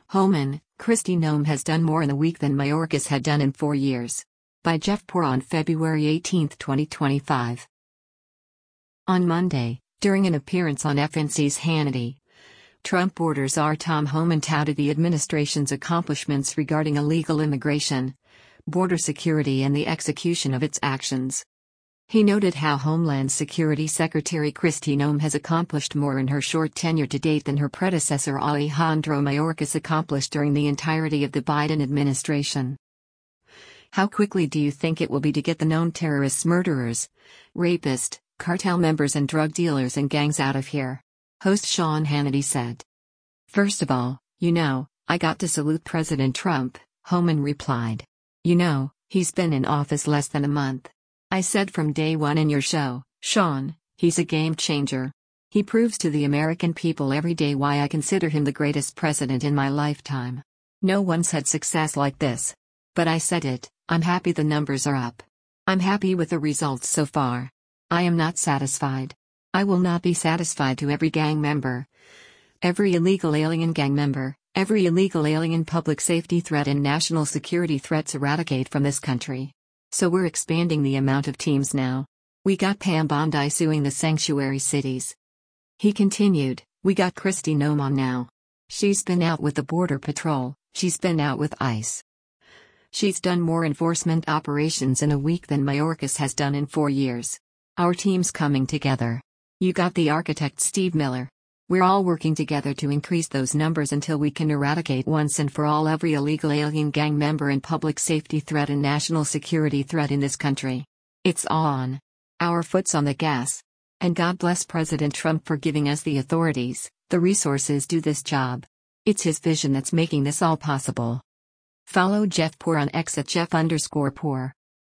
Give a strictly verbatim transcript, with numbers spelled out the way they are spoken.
Hohmann, Kristi Noem has done more in a week than Mayorkas had done in four years. By Jeff Poor on February eighteenth, twenty twenty-five. On Monday, during an appearance on F N C's Hannity, Trump border czar Tom Homan touted the administration's accomplishments regarding illegal immigration, border security and the execution of its actions. He noted how Homeland Security Secretary Kristi Noem has accomplished more in her short tenure to date than her predecessor Alejandro Mayorkas accomplished during the entirety of the Biden administration. How quickly do you think it will be to get the known terrorists, murderers, rapists, cartel members and drug dealers and gangs out of here? Host Sean Hannity said. First of all, you know, I got to salute President Trump, Homan replied. You know, he's been in office less than a month. I said from day one in your show, Sean, he's a game changer. He proves to the American people every day why I consider him the greatest president in my lifetime. No one's had success like this. But I said it, I'm happy the numbers are up. I'm happy with the results so far. I am not satisfied. I will not be satisfied to every gang member, every illegal alien gang member, every illegal alien public safety threat and national security threats eradicate from this country. So we're expanding the amount of teams now. We got Pam Bondi suing the sanctuary cities. He continued, we got Kristi Noem on now. She's been out with the Border Patrol, she's been out with ICE. She's done more enforcement operations in a week than Mayorkas has done in four years. Our team's coming together. You got the architect Steve Miller. We're all working together to increase those numbers until we can eradicate once and for all every illegal alien gang member and public safety threat and national security threat in this country. It's on. Our foot's on the gas. And God bless President Trump for giving us the authorities, the resources to do this job. It's his vision that's making this all possible. Follow Jeff Poor on X at Jeff underscore Poor.